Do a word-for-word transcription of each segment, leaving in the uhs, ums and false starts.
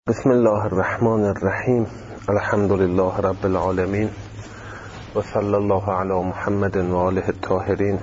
بسم الله الرحمن الرحیم. الحمد لله رب العالمین و صلی الله علی محمد و آله الطاهرین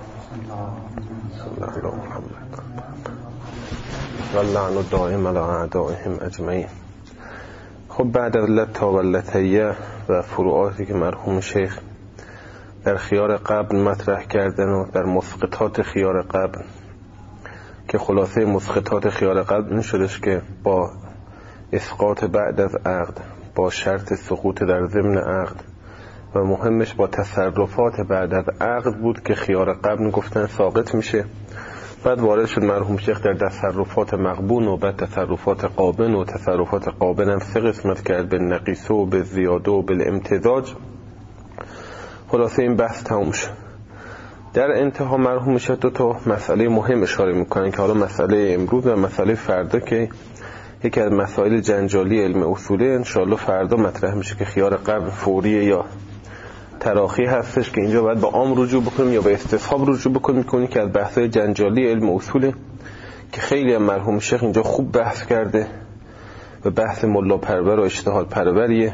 و اللعن الدائم علی اعدائهم اجمعین. خب بعد از لتا و لطیه و فروعاتی که مرحوم شیخ در خیار قبل مطرح کردن و در مسقطات خیار قبل، که خلاصه مسقطات خیار قبل این شدش که با اسقاط بعد از عقد، با شرط سقوط در ضمن عقد و مهمش با تصرفات بعد از عقد بود که خیار قبل گفتن ساقط میشه. بعد وارد شد مرحوم شیخ در تصرفات مغبون و بعد تصرفات قابن و تصرفات قابن هم سه قسمت کرد، به نقیصه و به زیاده و به امتزاج. خلاصه این بحث تموم شد. در انتها مرحوم شیخ دو تا مسئله مهم اشاره میکنن که حالا مسئله امروز و مسئله فردا که یکی از مسائل جنجالی علم اصوله انشاءالله فردا مطرح میشه که خیار قبل فوریه یا تراخی هستش، که اینجا باید با عام رجوع بکنیم یا به استصحاب رجوع بکنیم، کنیم که از بحث‌های جنجالی علم اصوله که خیلی هم مرحوم شیخ اینجا خوب بحث کرده و بحث ملا پرور و اجتهاد پروریه.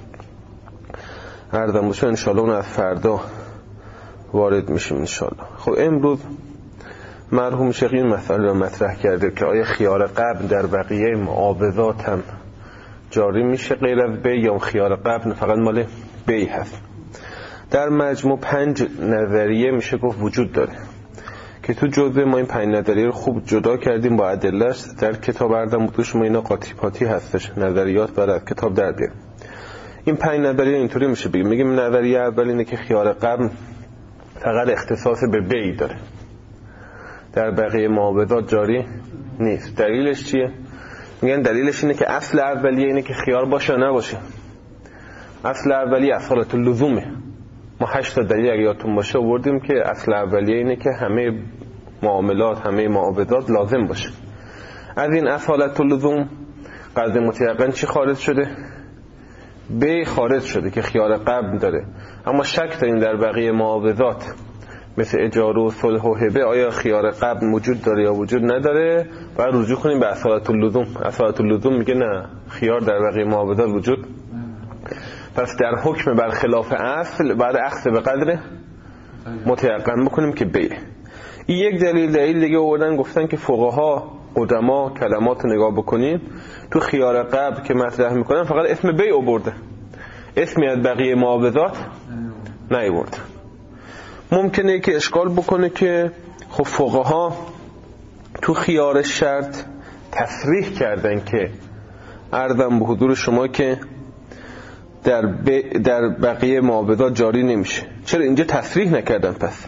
عرضم بشه انشاءالله اون از فردا وارد میشیم انشاءالله. خب امروز مرحوم شیخ این مسئله را مطرح کرده که آیا خیار قبل در بقیه معاوضات هم جاری میشه غیر از بی، یا خیار قبل فقط مال بی هست. در مجموع پنج نظریه میشه گفت وجود داره که تو جزء ما این پنج نظریه رو خوب جدا کردیم با ادله‌اش. در کتاب اردم بودوش ما اینا قاطی پاتی هستش، نظریات بعد از کتاب در بیاریم. این پنج نظریه اینطوری میشه بگیم. میگیم نظریه اول اینه که خیار قبل فقط اختصاص به بی داره، در بقیه معاوضات جاری نیست. دلیلش چیه؟ میگن دلیلش اینه که اصل اولیه اینه که خیار باشه نباشه. اصل اولیه اصالت اللزومه. ما هشت تا دلیل اگه یادتون باشه آوردیم که اصل اولیه اینه که همه معاملات، همه معاوضات لازم باشه. از این اصالت اللزوم قضیه متیقن چی خارج شده؟ بی خارج شده که خیار قبل داره. اما شک داریم در بقیه معاوضات مثل اجاره و صلح و هبه آیا خیار قبل وجود داره یا وجود نداره. باید رجوع کنیم به اصالت اللزوم. اصالت اللزوم میگه نه، خیار در بقیه معاوضات وجود. پس در حکم برخلاف اصل بعد اخذ به قدر متیقن بکنیم که بی. این یک دلیل. دلیل دیگه آوردن گفتن که فقها قدما کلمات نگاه بکنیم تو خیار قبل که مطرح میکنن فقط اسم بی آورده، اسمی از بقیه معاوضات نیاورد. ممکنه که اشکال بکنه که خب فقها تو خیار شرط تصریح کردن که عرضم به حضور شما که در, ب... در بقیه معاوضات جاری نمیشه. چرا اینجا تصریح نکردن؟ پس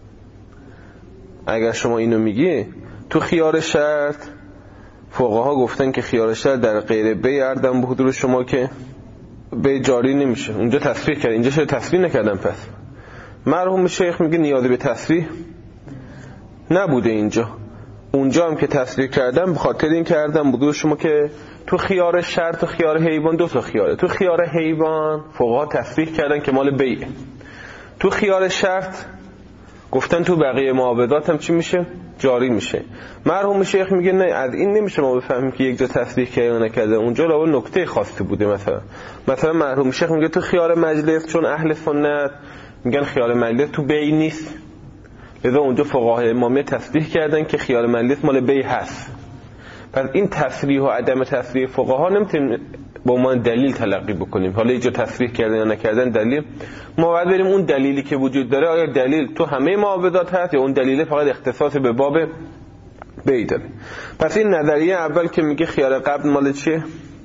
اگر شما اینو میگی تو خیار شرط فقها گفتن که خیار شرط در غیر بی عرضم به حضور شما که بی جاری نمیشه، اونجا تصریح کرد، اینجا چرا تصریح نکردن؟ پس مرحوم شیخ میگه نیازی به تصریح نبوده اینجا. اونجا هم که تصریح کردم به خاطر این کردم بودو شما که تو خیار شرط و خیار حیوان دو تا خیاره. تو خیار حیوان فقها تصریح کردن که مال بیعه. تو خیار شرط گفتن تو بقیه معاوضات هم چی میشه؟ جاری میشه. مرحوم شیخ میگه نه، از این نمیشه ما بفهمیم که یک جا تصریح کرده نکرده، اونجا لابد نکته خاصی بوده. مثلا مثلا مرحوم شیخ میگه تو خیار مجلس چون اهل سنت میگن خیار مجلس تو بی نیست، لذا اونجا فقهای امامیه تصریح کردن که خیار مجلس مال بی هست. پس این تصریح و عدم تصریح فقها نمیتونیم با ما دلیل تلقی بکنیم. حالا اینجا تصریح کردن یا نکردن دلیل، ما باید بریم اون دلیلی که وجود داره آیا دلیل تو همه معاوضات هست یا اون دلیل فقط اختصاص به باب بی داره. پس این نظریه اول که میگه خیار قبل مال چیه؟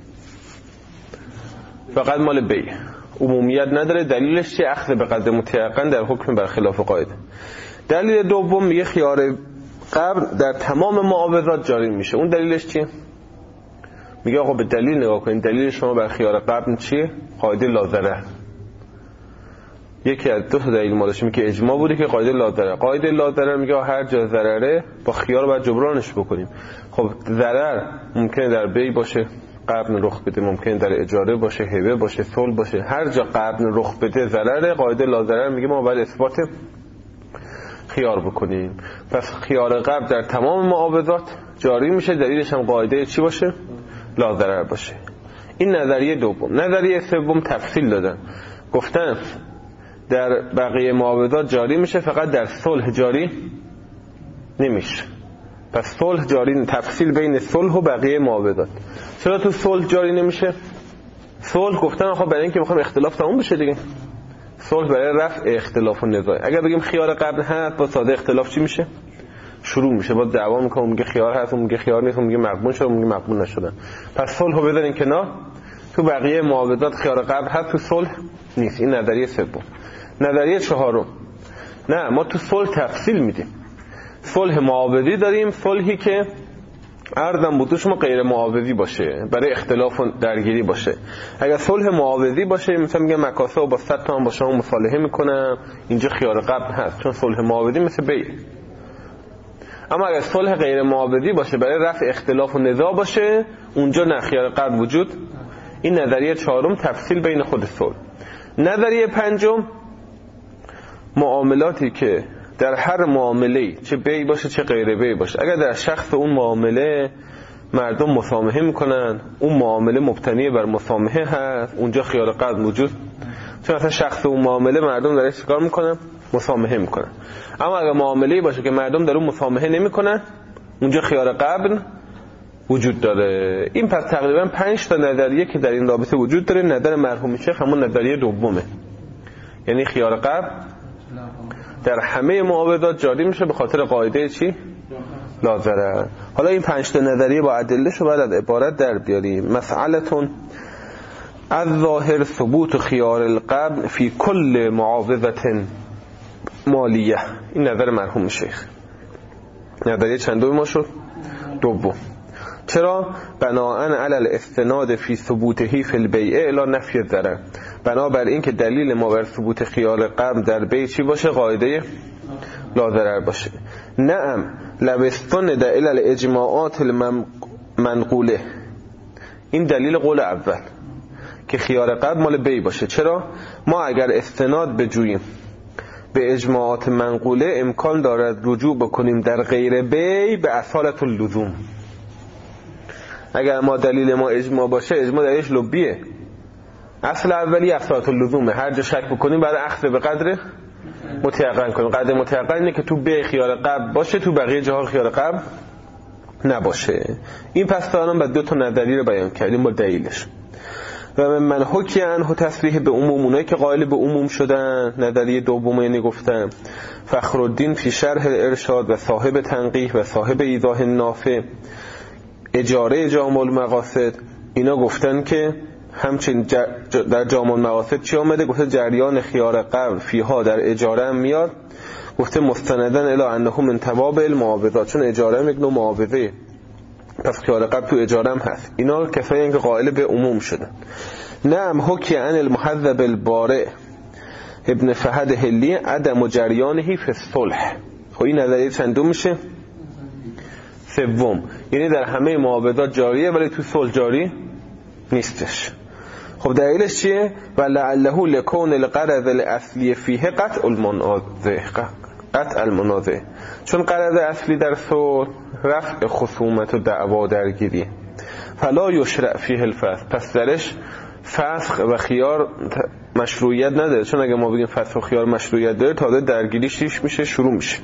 فقط مال بی، عمومیت نداره. دلیلش چیه؟ اخذ به قدر متیقن در حکم برخلاف قاعده. دلیل دوم میگه خیار قبل در تمام معاوضات جاری میشه. اون دلیلش چیه؟ میگه آقا به دلیل نگاه کنید. دلیل شما بر خیار قبل چیه؟ قاعده لا ضرر. یکی از دو تا دلیل ما داشتیم که اجماع بوده که قاعده لا ضرر. قاعده لا ضرر میگه هر جا ضرره با خیار باید جبرانش بکنیم. خب ضرر ممکنه در بی باشه قبل رخ بده، ممکنه در اجاره باشه، هبه باشه، صلح باشه. هر جا قبل رخ بده ضرره. قاعده لا ضرر میگه ما باید اثبات خیار بکنیم. پس خیار قبل در تمام معاوضات جاری میشه. دلیلش هم قاعده چی باشه؟ لا ضرر باشه. این نظریه دوم. نظریه سوم تفصیل دادن، گفتن در بقیه معاوضات جاری میشه، فقط در صلح جاری نمیشه. پس صلح جاری، تفصیل بین صلح و بقیه معاوضات. چرا تو صلح جاری نمیشه؟ صلح گفتن خب برای اینکه میخوام اختلاف تموم بشه دیگه. صلح برای رفع اختلاف و نزاع. اگر بگیم خیار قبل هست، با ساده اختلاف چی میشه؟ شروع میشه، با دعوا میکنه، میگه خیار هست، میگه خیار نیست، میگه مقبول شد، میگه مقبول نشدن. پس صلحو بذارین کنار. تو بقیه معاوضات خیار قبل هست، تو صلح نیست. این نظریه سوم. نظریه چهارم، نه ما تو صلح تفصیل میدیم. صلح معاوضی داریم، صلحی که عرضم بود شما غیر معاوضی باشه، برای اختلاف و درگیری باشه. اگر صلح معاوضی باشه، مثلا میگه مکاسب و با صد تومن با شما مصالحه میکنم، اینجا خیار قبل هست، چون صلح معاوضی مثل بیع. اما اگر صلح غیر معاوضی باشه، برای رفع اختلاف و نزاع باشه، اونجا نه خیار قبل وجود. این نظریه چهارم، تفصیل بین خود صلح. نظریه پنجم، معاملاتی که در هر معامله‌ای، چه بیع باشه چه غیر بیع باشه، اگر در شخص اون معامله مردم مسامحه میکنن، اون معامله مبتنی بر مسامحه هست، اونجا خیار قبل وجود. چون اصلا شخص اون معامله مردم درش چیکار میکنن؟ مسامحه میکنن. اما اگر معامله‌ای باشه که مردم در اون مسامحه نمیکنن، اونجا خیار قبل وجود داره. این پس تقریبا پنج تا نظریه که در این رابطه وجود داره. نظر مرحوم شیخ همون نظریه دومه، یعنی خیار قبل در همه معاوضات جاری میشه به خاطر قاعده چی؟ لا ضرر. حالا این پنج تا نظریه با ادله‌شو بعد از عبارت در بیاریم. مسئلتون از ظاهر ثبوت خیار القبل فی کل معاوضت مالیه. این نظر مرحوم شیخ. نظریه چندم ما شد؟ دوم. چرا؟ بناءً علی الاستناد فی ثبوته فی البیع الی نفی الضرر. بنابر این که دلیل ما بر ثبوت خیار قبل در بیع چی باشه؟ قاعده لا ضرر باشه. نعم لبستند الی الاجماعات المنقوله. این دلیل قول اول که خیار قبل مال بیع باشه. چرا؟ ما اگر استناد بجوییم به اجماعات منقوله، امکان دارد رجوع بکنیم در غیر بیع به اصالت اللزوم. اگر ما دلیل ما اجماع باشه، اجماع دلیلش لبیه، اصل اولی اصالت اللزومه. هر جا شک بکنیم بعد اخذ به قدر متیقن کنیم. قدر متیقن اینه که تو بیع خیار قبل باشه، تو بقیه جاها خیار قبل نباشه. این پس تا الان بعد دو تا نظریه رو بیان کردیم با دلیلش. و من حکی عنه تصریح به عموم، اونایی که قائل به عموم شدن، نظریه دوم یعنی گفتم فخرالدین فی شرح ارشاد و صاحب تنقیح و صاحب ایضاح نافع اجاره جامع المقاصد، اینا گفتن که همچنین در جامع المقاصد چی آمده؟ گفته جریان خیار قبل فیها در اجاره هم میاد. گفته مستندن الی انه من توابع المعاوضات، چون اجاره هم یک نوع معاوضه، پس خیار قبل تو اجاره هم هست. اینا کسایی که قائل به عموم شدن. نعم حکی عن المحذب البارع ابن فهد هلی عدم جریانه فی الصلح. خب این نظریه چندم میشه؟ سوم. یعنی در همه معاوضات جاریه ولی تو صلح جاری نیستش. خب دلیلش چیه؟ و لعله لکون القرض الاصلی فیه قطع المنازع. قطع المنازع، چون قرض اصلی در صلح رفع خصومت و دعوا درگیری، فلا یشرع فیه الفسخ، پس درش فسخ و خیار مشروعیت نداره. چون اگه ما بگیم فسخ و خیار مشروعیت داره، تازه درگیریش ریش میشه، شروع میشه.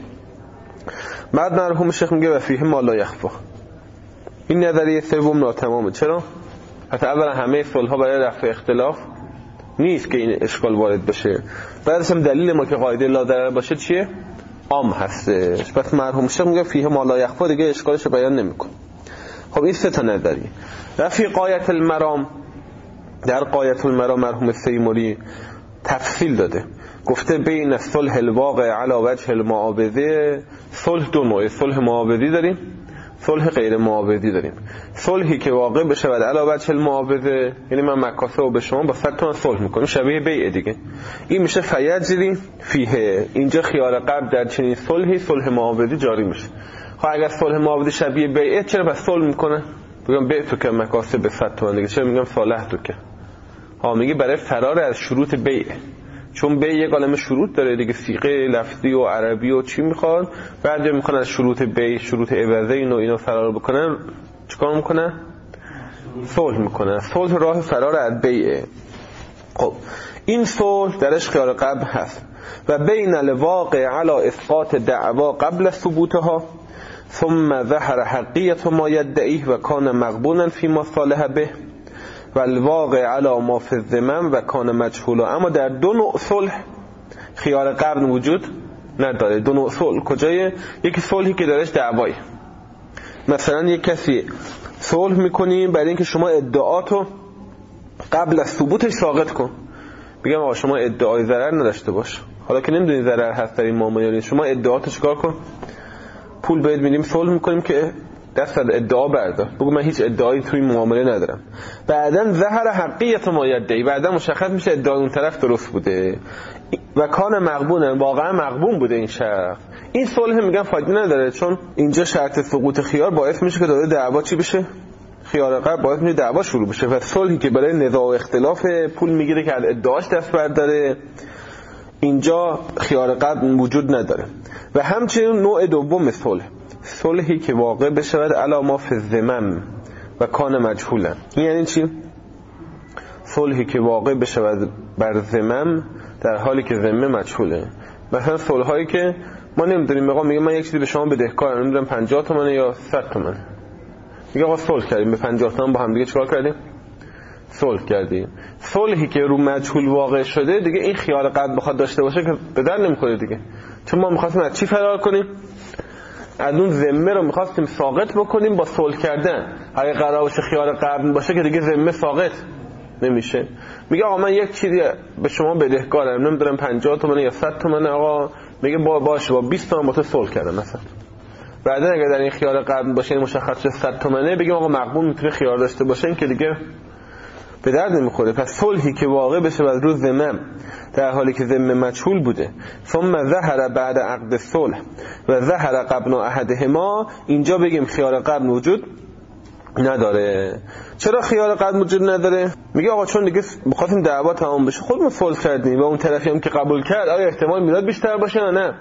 بعد مرحوم شیخ میگه و فیه ما لا یخفی. این نظریه سوم ناتمامه. چرا؟ حتی اولا همه صلح‌ها برای رفع اختلاف نیست که این اشکال وارد بشه. بعدش هم دلیل ما که قاعده لا ضرر باشه چیه؟ عام هستش. پس مرحوم شیخ میگه فیه ما لا یخفی، دیگه اشکالش رو بیان نمیکنه. خب این سه تا نظریه. رفع قایت المرام، در قایت المرام مرحوم سیموری تفصیل داده، گفته بین صلح الواقع علی وجه المعاوضه، صلح دو نوعه، صلح معاوضی داریم، صلح غیر معاوضی داریم. صلحی که واقع بشه بعد علی وجه المعاوضه، یعنی من مکاسب رو به شما با صد تومن صلح میکنم، شبیه بیع دیگه، این میشه فیجری فیه. اینجا خیار قبل در چنین صلحی صلح معاوضی جاری میشه. خب اگر صلح معاوضی شبیه بیع، چرا بس صلح میکنه؟ بگم بیع تو که مکاسب به صد تومن دیگه، چرا میگم صالح تو که؟ ها میگه برای فرار از شروط بیع، چون بیع یک عالمه شروط داره دیگه، صیغه لفظی و عربی و چی میخوان، بعد میخوان از شروط بیع، شروط عوضه اینو اینا فرار بکنن، چیکار میکنن؟ صلح میکنن. صلح راه فرار از بیعه. خب این صلح درش خیار قبل هست و بین الواقع علی اثبات دعوا قبل ثبوتها ثم ظهر حقیت ما یدعیه و کان مقبولا فیما صالح به و الواقع علی ما فی الذمم و کان مجهولا. اما در دو نوع صلح خیار قبل وجود نداره. دو نوع صلح کجایه؟ یکی صلحی که درش دعوایی، مثلا یک کسی صلح میکنیم برای اینکه شما ادعاتو قبل از ثبوتش ساقط کن، بگم آقا شما ادعای ضرر نداشته باش، حالا که نمیدونی ضرر هست در این معامله، شما ادعاتو چیکار کن، پول بهت میدیم صلح میکنیم که دست از ادعا بردار، بگو من هیچ ادعایی توی معامله ندارم. بعدن ظهر حقیقت ما یدعی، بعدن مشخص میشه ادعای اون طرف درست بوده و کان مقبولا، واقعا مقبول بوده این شخص. این صلح میگم فایده نداره، چون اینجا شرط سقوط خیار باعث میشه که داره دعوا چی بشه؟ خیار قبل باعث میشه دعوا شروع بشه و صلحی که برای نزاع و اختلاف پول میگیره که از ادعاش دست برداره، اینجا خیار قبل وجود نداره. و همچنین نوع دوم صلح، صلحی که واقع بشود علی ما فی الذمم و کان مجهولا. این یعنی چی؟ صلحی که واقع بشود بر ذمم در حالی که ذمه مجهوله. مثلا صلح هایی که ما نمیدونیم، میگم میگه من یک چیزی به شما بدهکارم، نمیدونم پنجاه تومنه یا صد تومن، میگه آقا صلح کردیم به پنجاه تومن، با هم دیگه چیکار کردیم؟ صلح کردیم. صلحی که رو مجهول واقع شده دیگه این خیال قد بخواد داشته باشه که به در نمیخوره دیگه، چون ما می‌خواستیم از چی فرار کنیم؟ از اون ذمه رو می‌خواستیم ساقط بکنیم با صلح کردن. اگه قرار باشه خیال قبل باشه که دیگه ذمه ساقط نمیشه. میگه آقا من یک چیزی به شما بدهکارم، نمیدونم پنجاه تومن یا صد تومن، آقا میگه با باشه با بیست تومن با تو صلح کردم مثلا. بعدن اگه در این خیال قبل باشه مشخص شه صد تومنه، بگیم آقا مقبول میتونه خیال داشته باشه، این که دیگه به درد نمیخوره. پس صلحی که واقع بشه از روز ذمم در حالی که ذمه مجهول بوده، ثم ظهر بعد عقد صلح و ظهر قبل احدهما، اینجا بگیم خیال قبل وجود نداره. چرا خیال قبل وجود نداره؟ میگه آقا چون دیگه بخواستیم دعوا تمام بشه خودمون صلح کردیم و اون طرفی هم که قبول کرد، آیا احتمال میداد بیشتر باشه یا نه؟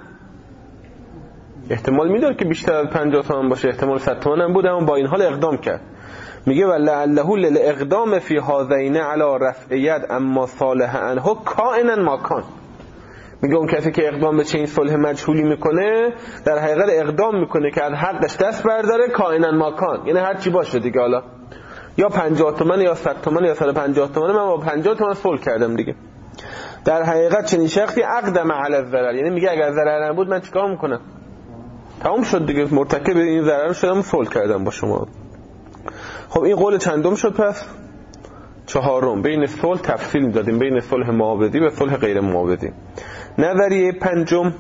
احتمال میداد که بیشتر از پنجاه تومن باشه، احتمال صد تومن هم بود، اما با این حال اقدام کرد. میگه ولعله للاقدام فی هذین علی رفع ید اما صالح عنه کائنا ما کان. میگه اون کسی که اقدام به چنین صلح مجهولی میکنه در حقیقت اقدام میکنه که از حقش دست برداره، کائنا ما کان، یعنی هر چی باشه دیگه، حالا یا پنجاه تومن یا صد تومن یا صد و پنجاه تومن، من با پنجاه تومن صلح کردم دیگه. در حقیقت چنین شخصی اقدم علی الضرر، یعنی میگه اگر ضرر نبود من چیکار میکنم؟ تمام شد دیگه، مرتکب این ضرر شدم، صلح کردم با شما. خب این قول چندم شد؟ پس چهارم. بین صلح تفصیل دادیم بین صلح معاودی و صلح غیر معاودی. نظریه پنجم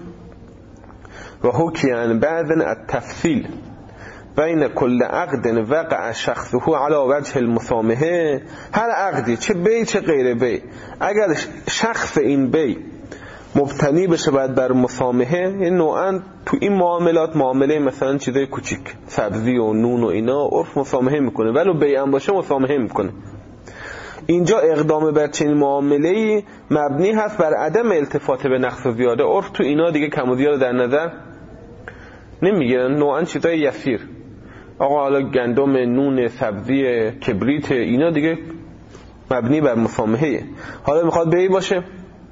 و حکیان بعضن التفصیل بین کل عقد وقع شخصه علی وجه المسامحه. هر عقدی چه بی چه غیر بی، اگر شخص این بی مبتنی بشه بعد بر مسامحه، این نوعا تو این معاملات، معامله مثلا چیزای کوچیک سبزی و نون و اینا، عرف مسامحه میکنه، ولو بیع هم باشه مسامحه میکنه. اینجا اقدام بر چنین معامله‌ای مبنی هست بر عدم التفات به نقص و زیاده. عرف تو اینا دیگه کم و زیاد در نظر نمیگیرن، نوعا چیزای یسیر، آقا حالا گندم، نون، سبزی، کبریت، اینا دیگه مبنی بر مسامحه. حالا میخواد بیع باشه،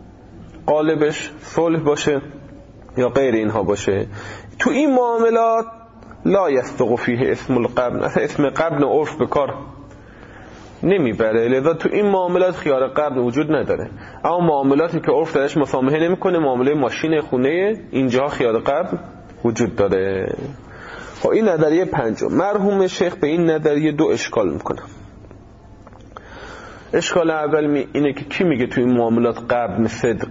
قالبش صلح باشه یا غیر اینها باشه، تو این معاملات لا یستق فیه اسم القبن، اصلا اسم قبن و عرف به کار نمیبره، لذا تو این معاملات خیار قبن وجود نداره. اما معاملاتی که عرف درش مسامحه نمیکنه، معامله ماشین، خونه، اینجا خیار قبن وجود داره. خب این نظریه پنجم. مرحوم شیخ به این نظریه دو اشکال میکنه. اشکال اول می اینه که کی میگه تو این معاملات قبن صدق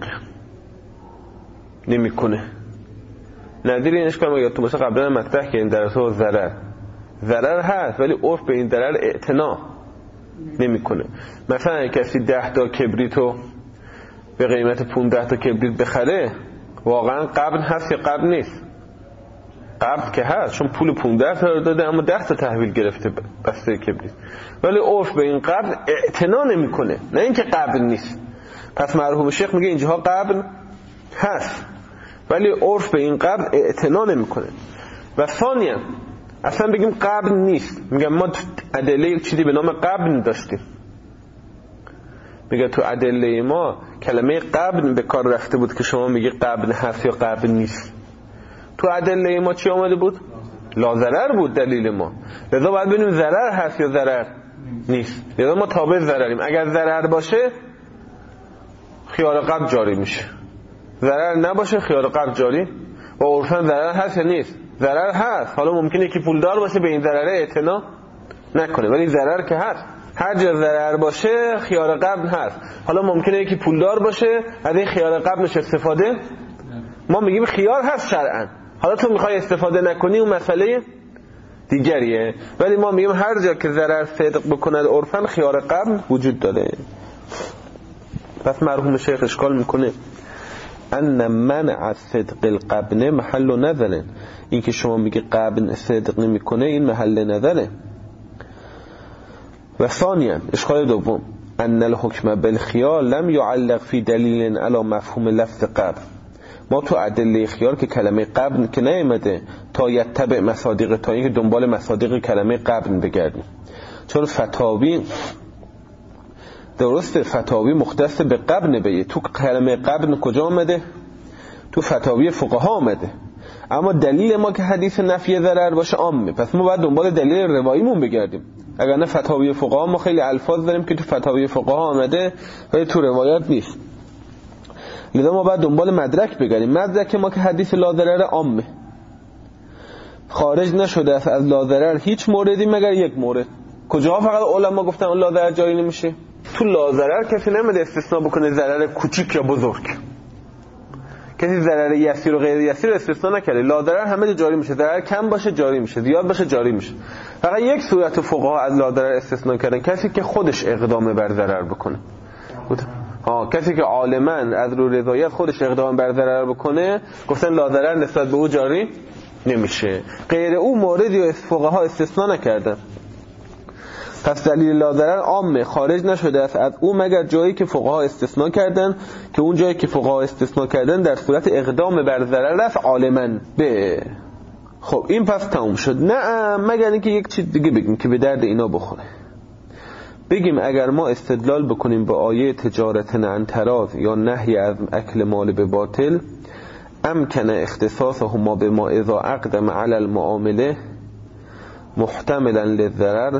نمی کنه؟ نظیر این اشکال میگه تو مثلا قبلا مطرح که این در تو ضرر ضرر هست ولی عرف به این ضرر اعتنا نمی کنه. مثلا کسی ده تا کبریتو به قیمت پانزده تا کبریت بخره، واقعا قبن هست یا قبن نیست؟ قبض که هست، چون پول پانزده تا داده اما ده تا تحویل گرفته بسته کبریت، ولی عرف به این قبض اعتنا نمیکنه، نه اینکه قبض نیست. پس مرحوم شیخ میگه اینجاها قبض هست ولی عرف به این قبض اعتنا نمیکنه. و ثانیا اصلا بگیم قبل نیست، میگم ما ادله یک چیزی به نام قبل داشتیم. میگه تو ادله ما کلمه قبل به کار رفته بود که شما میگی قبل هست یا قبل نیست. تو ادله ما چی آمده بود؟ لا ضرر بود دلیل ما. لذا باید ببینیم ضرر هست یا ضرر نیست. لذا ما تابع ضرریم. اگر ضرر باشه خیار قبل جاری میشه، ضرر نباشه خیار قبل جاری. و عرفاً ضرر هست یا نیست؟ ضرر هست. حالا ممکنه یکی پولدار باشه به این ضرره اعتنا نکنه، ولی ضرر که هست. هر جا ضرر باشه خیار قبل هست. حالا ممکنه یکی پولدار باشه از این خیار قبلش استفاده، ما میگیم خیار هست شرعاً. حالا تو میخوای استفاده نکنی اون مسئله دیگریه، ولی ما میگیم هر جا که ضرر صدق بکند عرفاً خیار قبل وجود داره. پس مرحوم شیخ اشکال میکنه ان منع صدق القبن محل نظره، این که شما میگی قبن صدق نمیکنه این محل نظره. و ثانیا اشکال دوم ان الحکم بالخیار لم يعلق في دلیل علی مفهوم لفظ قبل. ما تو ادله خیار که کلمه قبل که نیامده تا یتبع مصادیق، تا اینکه دنبال مصادیق کلمه قبل بگردیم. چون فتاوی درسته فتاوی مختص به قبل بیه، تو کلمه قبل کجا آمده؟ تو فتاوی فقها آمده. اما دلیل ما که حدیث نفی ضرر باشه عامه، پس ما باید دنبال دلیل رواییمون بگردیم. اگر نه فتاوی فقها ما خیلی الفاظ داریم که تو فتاوی فقها آمده ولی تو روایات نیست. لذا ما باید دنبال مدرک بگردیم. مدرک ما که حدیث لا ضرر عامه، خارج نشده است از لا ضرر هیچ موردی مگر یک مورد. کجا فقط علما گفتن لا ضرر جاری نمیشه؟ تو لا ضرر کسی نمیده استثناء بکنه ضرر کوچیک یا بزرگ. کسی ضرر یسیر و غیر یسیر استثناء نکرده. لا ضرر همه جاری میشه، ضرر کم باشه جاری میشه، زیاد باشه جاری میشه. فقط یک صورت فقها از لا ضرر استثناء کردن، کسی که خودش اقدام بر ضرر بکنه. ها کسی که عالما از رو رضایت خودش اقدام بر ضرر بکنه گفتن لا ضرر نسبت به او جاری نمیشه. غیر او موردی و فقها استثناء نکردن. پس دلیل لا ضرر عامه، خارج نشده است از او مگر جایی که فقها استثناء کردن، که اون جایی که فقها استثناء کردن در صورت اقدام بر ضرر است عالما به. خب این پس تموم شد. نه مگر اینکه یک چیز دیگه بگیم که به درد اینا بخوره. بگیم اگر ما استدلال بکنیم با آیه تجارت عن تراض یا نهی از اکل مال به باطل، امکن اختصاصهما بما اذا اقدم علی المعامله محتملا للضرر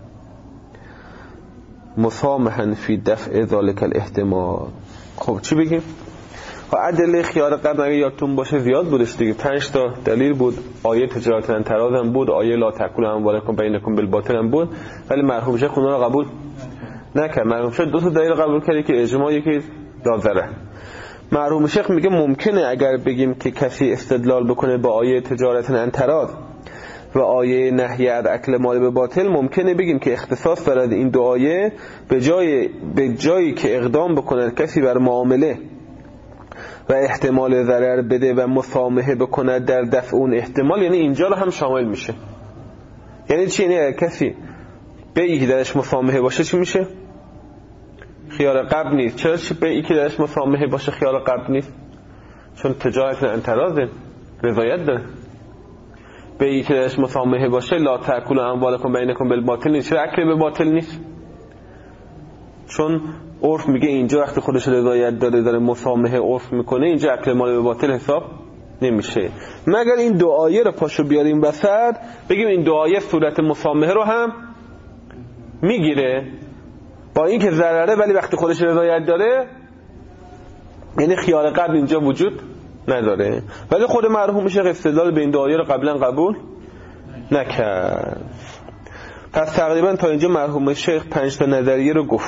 مسامحا فی دفع ذلك الاحتمال. خب چی بگیم؟ ادله خیار قبل اگه یادتون باشه زیاد بودش دیگه، پنج تا دلیل بود. آیه تجارت عن تراض هم بود، آیه لا تأکلوا اموالکم بینکم بالباطل هم بود، ولی مرحوم شیخ اونا رو قبول نکرد. مرحوم شیخ دو تا دلیل قبول کرد که اجماع یکی لا ضرر. مرحوم شیخ میگه ممکنه اگر بگیم که کسی استدلال بکنه با آیه تجارت عن تراض و آیه نهی از اکل مال به باطل، ممکنه بگیم که اختصاص دارد این دو آیه به جای به جایی که اقدام بکنه کسی بر معامله و احتمال ضرر بده و مسامحه بکنه در دفع اون احتمال، یعنی اینجا رو هم شامل میشه. یعنی چی؟ یعنی کسی بیعی که درش مسامحه باشه چی میشه؟ خیار قبل نیست. چرا بیعی که درش مسامحه باشه خیار قبل نیست؟ چون تجارت عن تراض رضایت داره. بیعی که درش مسامحه باشه لا تأکلوا اموالکم بینکم بالباطل نیست. چرا اکل به باطل نیست؟ چون عرف میگه اینجا وقتی خودش رضایت داره داره مسامحه عرف میکنه، اینجا اکل مال به باطل حساب نمیشه. مگر این دو آیه رو پاشو بیاریم وسط بگیم این دو آیه صورت مسامحه رو هم میگیره، با این که ضرره ولی وقتی خودش رضایت داره، یعنی خیال قبل اینجا وجود نداره. ولی خود مرحوم شیخ استدلال به این دو آیه رو قبلا قبول نکرد. پس تقریبا تا اینجا مرحوم شیخ پنج تا نظریه رو گفت،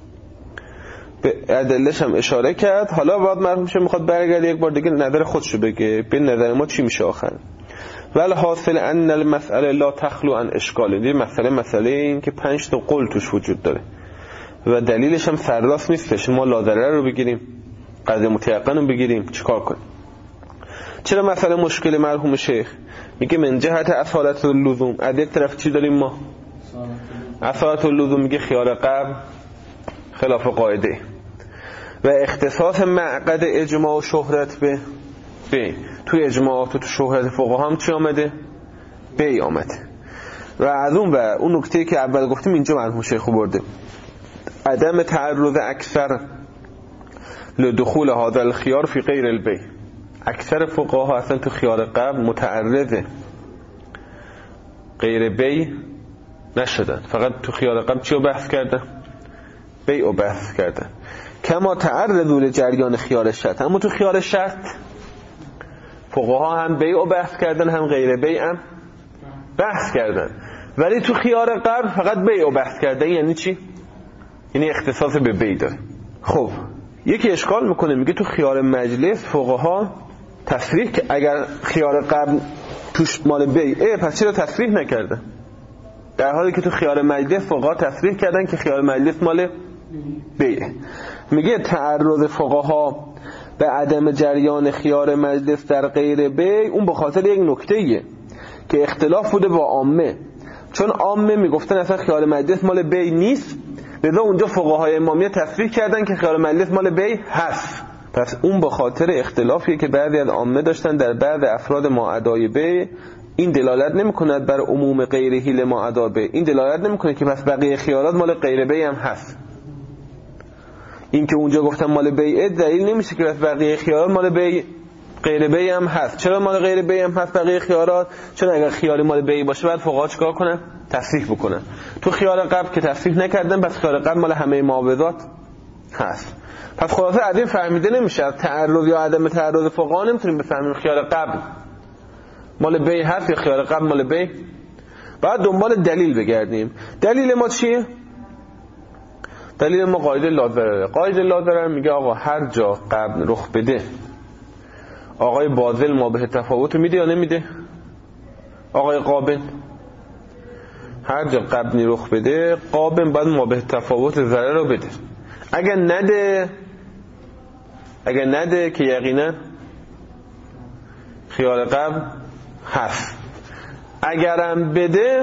به ادله‌اش هم اشاره کرد. حالا بعد مرحوم شیخ میخواد برگرده یک بار دیگه نظر خودشو بگه، به نظر ما چی میشه آخر. ولی حاصل ان المسئله لا تخلو عن اشکال. این مسئله مسئله این که پنج تا قول توش وجود داره و دلیلش هم سرراست نیستش. ما لا ضرر رو بگیریم، قضیه متیقن رو بگیریم، چیکار کنیم؟ چرا مسئله مشکل مرحوم شیخ؟ میگه من جهت اصالت اللزوم. از یک طرف چی داریم ما؟ اصالت اللزوم میگه خیال قبل خلاف قاعده و اختصاص معقد اجماع و شهرت به به تو اجماعات و تو شهرت فقها هم چی آمده؟ بی آمده. و از اون و اون نکته که اول گفتیم اینجا مرحوم شیخ برده، عدم تعرض اکثر لدخول هذا الخيار فی غیر البی. اکثر فقها اصلا تو خیار قبل متعرض غیر بی نشدن، فقط تو خیار قبل چی رو بحث کردن؟ بی رو بحث کردن. کما تعرضوا لجریان خیار شرط، اما تو خیار شرط فقها هم بی رو بحث کردن هم غیر بی هم بحث کردن، ولی تو خیار قبل فقط بی رو بحث کردن. یعنی چی؟ یعنی اختصاص به بی داره. خب یکی اشکال میکنه، میگه تو خیار مجلس فقها تصریح که اگر خیار قبل توش مال بی، ای پس چرا تصریح نکردن؟ در حالی که تو خیار مجلس فقها تصریح کردن که خیار مجلس مال بیه. میگه تعرض فقها به عدم جریان خیار مجلس در غیر بی اون به خاطر یک نکته‌ایه که اختلاف بوده با عامه، چون عامه میگفتن اصلا خیار مجلس مال بی نیست، لذا اونجا فقهای امامیه تصریح کردن که خیار مجلس مال بی هست. پس اون به خاطر اختلافی که بعضی از عامه داشتن در بعض افراد ماعدای بی، این دلالت نمی‌کند بر عموم غیرهی لماعدا بی. این دلالت نمی‌کنه که پس بقیه خیارات مال غیر بی هم هست. این که اونجا گفتن مال بی دلیل نمیشه که پس بقیه خیارات مال بی غیر بی هم هست. چرا مال غیر بی هم هست بقیه خیارات؟ چون اگر خیاری مال بی باشه بعد فقها چیکار کنن؟ تصریح بکنن. تو خیار قبل که تصریح نکردن، پس خیار قبل مال همه معاوضات هست. پس خلاصه از این فهمیده نمیشه، از تعرض یا عدم تعرض فقها نمیتونیم بفهمیم خیار قبل مال بی هست یا خیار قبل مال بی. بعد دنبال دلیل بگردیم. دلیل ما چیه؟ دلیل ما قاعده لاضرره. قاعده لاضرر میگه آقا هر جا قبل رخ بده آقای باذل ما به تفاوت میده یا نمیده؟ آقای قابل هر جا قبلی رخ بده قابل باید ما به تفاوت ضرر رو بده. اگر نده اگر نده که یقینا خیار قبل هست. اگرم بده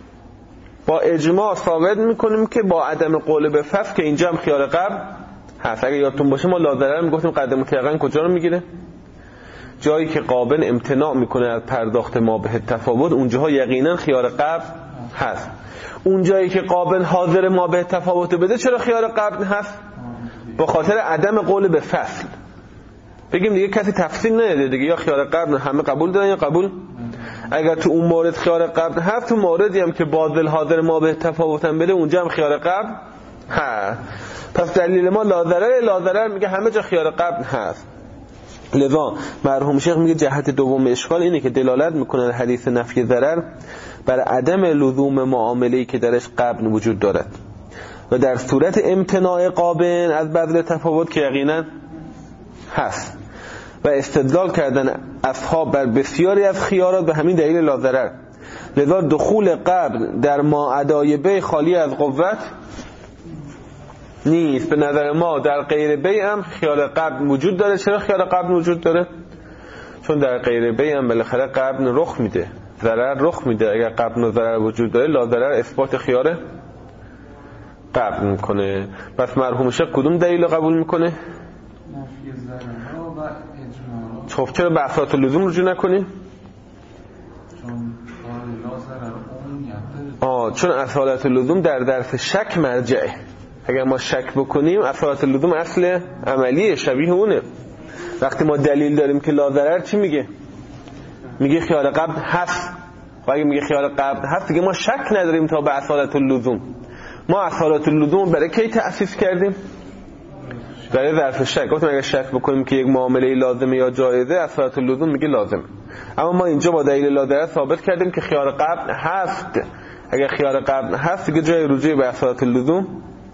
با اجماع ثابت میکنیم که با عدم قول به فصل که اینجا هم خیار قبل هست. اگر یادتون باشه ما لاضرر میگفتیم قدم متیقن کجا رو میگیره؟ جایی که قابل امتناع میکنه از پرداخت ما به تفاوت، اونجاها یقینا خیار قبل هست. اون جایی که قابل حاضر ما به تفاوت بده چرا خیار قبل هست؟ با خاطر عدم قول به فصل. بگیم دیگه کسی تفصیل نده دیگه، یا خیار قبل همه قبول دارن یا قبول. اگر تو اون مورد خیار قبل هست، تو موردی هم که باذل حاضر ما به تفاوتن بده اونجا هم خیار قبل هست. پس دلیل ما لاضرر. لاضرر میگه همه جا خیار قبل هست. لذا مرحوم شیخ میگه جهت دوم اشکال اینه که دلالت میکنه حدیث نفی ضرر بر عدم لزوم معامله‌ای که درش قبل وجود دارد و در صورت امتناع قابل از بذل تفاوت که یقینا هست. و استدلال کردن اصحاب بر بسیاری از خیارات به همین دلیل لاضرر. لذا دخول قبل در ماعدای بی خالی از قوت نیست. به نظر ما در غیر بی هم خیار قبل وجود داره. چرا خیار قبل وجود داره؟ چون در غیر بی هم بالاخره قبل رخ میده، ضرر رخ میده. اگر قبل و ضرر وجود داره لاضرر اثبات خیار قبل میکنه. پس مرحوم شیخ کدوم دلیل رو قبول میکنه؟ نفی ضررها و اجماع. خب چرا به افراد لزوم رجوع نکنی؟ چون لا ضرر اون آه چون اصالت لزوم در درس شک مرجعه. اگر ما شک بکنیم اصالت لزوم اصل عملیه، شبیه اونه. وقتی ما دلیل داریم که لا ضرر چی میگه؟ میگه خیال قبل هست. و اگه میگه خیال قبل هست دیگه ما شک نداریم تا به اصالت اللزوم. ما اصالت اللزوم برای کی تأسیس کردیم؟ برای ظرف شک. گفتم اگه شک بکنیم که یک معامله لازمه یا جایزه، اصالت اللزوم میگه لازمه. اما ما اینجا با دلیل لا ضرر ثابت کردیم که خیال قبل هست. اگه خیال قبل هست دیگه جای رجوع به اصالت اللزوم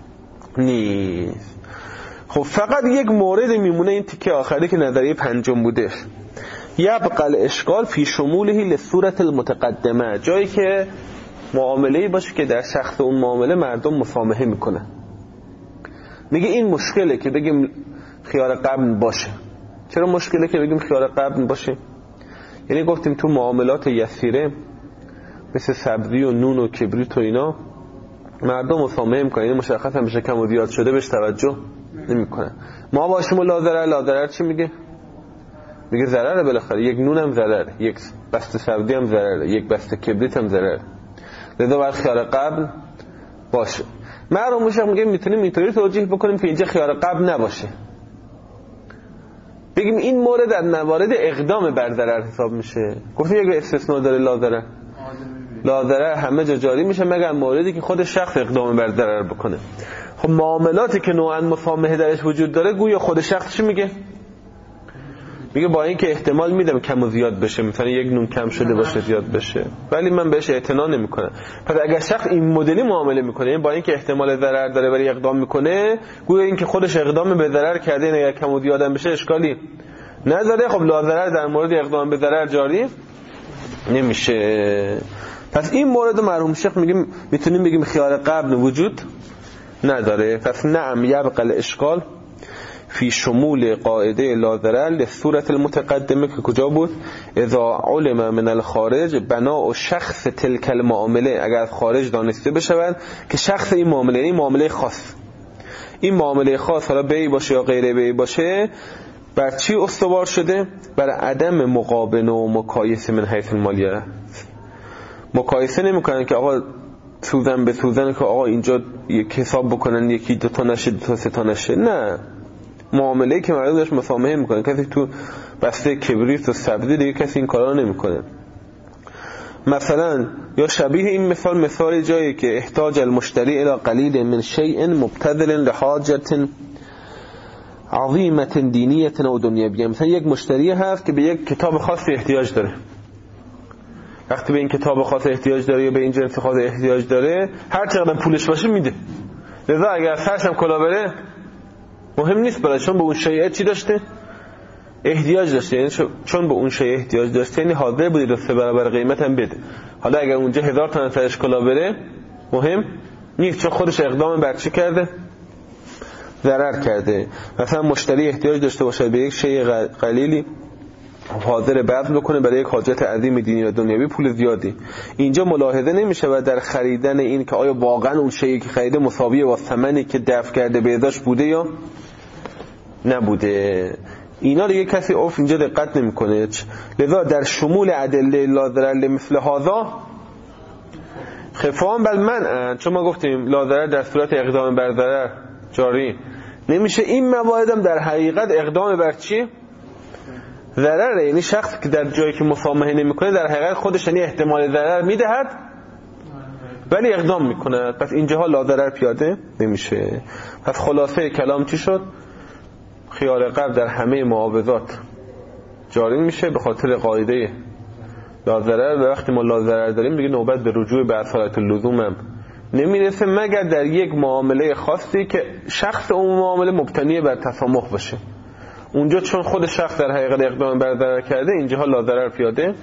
نیست. خب فقط یک مورد میمونه، این تیکه آخری که نظریه پنجم بوده. یبقى الاشکال فی شموله للصورة المتقدمه، جایی که معامله‌ای باشه که در شخص اون معامله مردم مسامحه میکنن. میگه این مشکله که بگیم خیار قبل باشه. چرا مشکله که بگیم خیار قبل باشه؟ یعنی گفتیم تو معاملات یسیره مثل سبزی و نون و کبریت و اینا مردم مسامحه میکنن، یعنی مشخصا بشه کم و زیاد شده بهش توجه نمیکنن. ما باشیم و لا ضرر. لا ضرر چی میگه؟ میگه ضرره، بالاخره یک نون هم ضرره، یک بسته سبزی هم ضرره، یک بسته کبریت هم ضرره، لذا باید خیار قبل باشه. مرحوم مشایخ میگه میتونیم اینطوری توجیه بکنیم که اینجا خیار قبل نباشه، بگیم این مورد از موارد اقدام بر ضرر حساب میشه. گفتیم یک استثناء داره لا ضرر، لا ضرر همه جا جاری میشه مگر موردی که خود شخص اقدام بر ضرر بکنه. خب معاملاتی که نوعا مسامحه درش وجود داره گویا خود شخص چی میگه؟ میگه با این که احتمال میدم کم و زیاد بشه، مثلا یک نون کم شده باشه زیاد بشه، ولی من بهش اعتنا نمیکنم. پس اگر شخص این مدلی معامله میکنه، یعنی با این که احتمال ضرر داره ولی اقدام میکنه، گویا این که خودش اقدام به ضرر کرده، این اگر کم و زیاد بشه اشکالی نداره. خب لا ضرر در مورد اقدام به ضرر جاری نمیشه. پس این مورد مرحوم شیخ میگیم میتونیم بگیم خیار قبل وجود نداره. پس نعم یبقى الاشکال فی شمول قاعده لا ضرر لصورت المتقدمه که کجا بود؟ اذا علم من الخارج بناء شخص تلک المعامله، اگر از خارج دانسته بشود که شخص این معامله، این معامله خاص، این معامله خاص حالا بیع باشه یا غیر بیع باشه، بر چی استوار شده؟ بر عدم مقابله و مقایسه من حیث المالیه. مقایسه نمیکنن که آقا سوزن به سوزن که آقا اینجا یک حساب بکنن یکی دو تا نشه دو تا سه تا نشه، نه. معامله‌ای که مردم داشت مسامحه میکنه، کسی تو بسته کبریت و سبزی دیگه کسی این کارا نمیکنه. مثلا یا شبیه این مثال، مثال جایی که احتاج المشتری الى قلیل من شیء مبتذل لحاجت عظیمه دینیه و دنیویه. مثلا یک مشتری هست که به یک کتاب خاصی احتیاج داره، وقتی به این کتاب خاص احتیاج داره یا به این جنس خاص احتیاج داره، هر چقدر پولش باشه میده. لذا اگر سرش هم کلا بره مهم نیست برای، چون به اون شیء چی داشته؟ احتیاج داشته، یعنی چون به اون شیء احتیاج داشته یعنی حاضر بوده دو سه برابر قیمت هم بده. حالا اگر اونجا هزار تا سرش کلا بره مهم نیست، چون خودش اقدام بر چی کرده؟ ضرر کرده. مثلا مشتری احتیاج داشته باشه به یک شیء قلیلی، حاضر بذل بکنه برای یک حاجت عظیم دینی و دنیوی پول زیادی، اینجا ملاحظه نمیشه و در خریدن این که آیا واقعا اون شیئی که خریده مساویه با ثمنی که دفع کرده به ازاش بوده یا نبوده. اینا دیگه کسی عرف اینجا دقت نمیکنه. لذا در شمول ادله لا ضرر مثل هذا خفاهم بل منع، چون ما گفتیم لا ضرر در صورت اقدام بر ضرر جاری نمیشه. این موارد هم در حقیقت اقدام بر چی؟ ضرره، یعنی شخص که در جایی که مسامحه نمیکنه در حقیقت خودش یعنی احتمال ضرر میدهد ولی اقدام میکنه. پس اینجاها لا ضرر پیاده نمیشه. پس خلاصه کلام چی شد؟ خیار قبل در همه معاوضات جاری میشه به خاطر قاعده لا ضرر، و وقتی ما لا ضرر داریم دیگه نوبت به رجوع به اصالت اللزوم هم نمیرسه مگر در یک معامله خاصی که شخص اون معامله مبتنی بر تسامح باشه. اونجا چون خود شخص در حقیقت اقدام بر ضرر کرده، اینجاها لا ضرر پیاده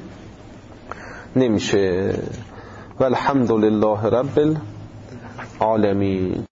نمیشه. والحمد لله رب العالمین.